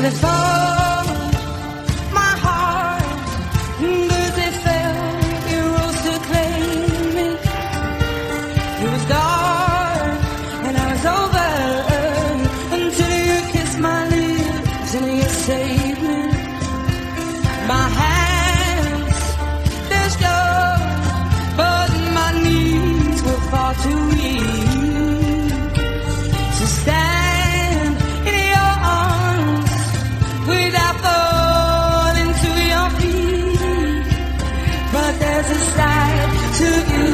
they found my heart, but they felt you rose to claim me. It was dark and I was over until you kissed my lips and you saved me. My hands, they're strong, but my knees were far too weak to stand in your arms without falling to your feet. But there's a side to you